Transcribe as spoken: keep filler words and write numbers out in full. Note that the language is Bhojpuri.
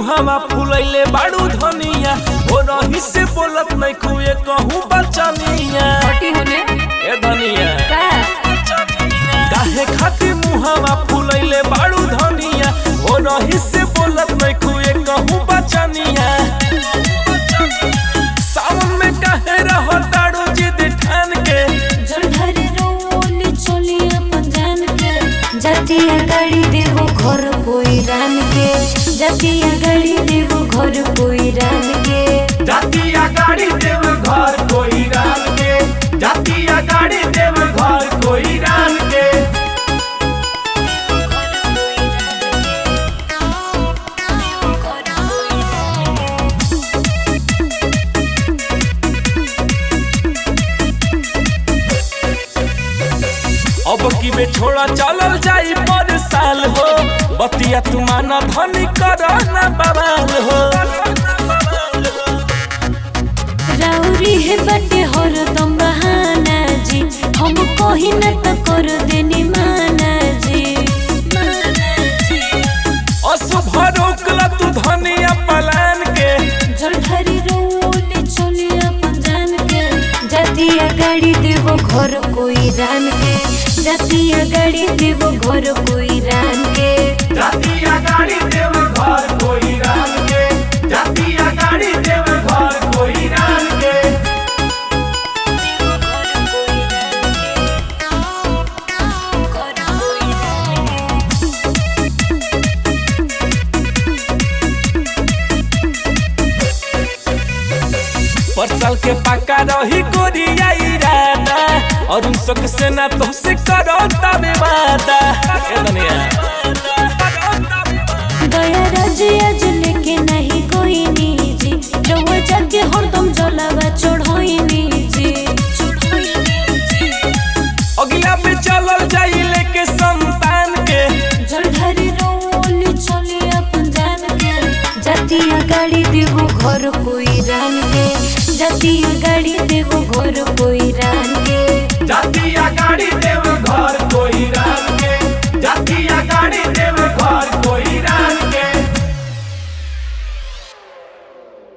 मुहावा फुलैले बाड़ू धनिया हो रही से बोलत नहीं खुए कहूँ बचनिया ए धनिया काहे खातिर मुहावा फुलैले बाड़ू धनिया हो रही से बोलत नहीं खुए कहूँ बचनिया सावन में काहे रहो ताड़ू जिद ठान के जलधरी रोली चलिया पंजान के जातिया गाड़ी देवो घर कोई रान के जातिया गाड़ी देवो घर कोई रान के जातिया गाड़ी देव घर कोई रान के जातिया गाड़ी देव घर कोई रान के अब की बे छोड़ा चलल जाई पर साल हो बतिया तुमाना धनी कर ना बवाल हो राउरी है बटे हर दम बहाना जी हम कहीं न तो कर देनी माना जी अशुभ रोकला तू धनिया पलान के जलधरी रोली चलिया पंजान के जातिया गाड़ी देवो घर कोई रान के जातिया गाड़ी देवो घर कोई रान के जातिया गाड़ी देव घर कोई रान के जातिया गाड़ी देव घर कोई रान के परसाल के पक्का रही गोरिया इरादा और उन सब से ना तो से करो तबे वादा ए दुनिया दया राजिया जले के नहीं कोई नीजी रवा जाके हरदम जलावा चढ़ोइनी जी अगला पे चलल जाई लेके संतान के जलधरी रोली चलिया पंजान के जातिया गाड़ी देवो घर कोई रान के जातिया गाड़ी देवो घर कोई रान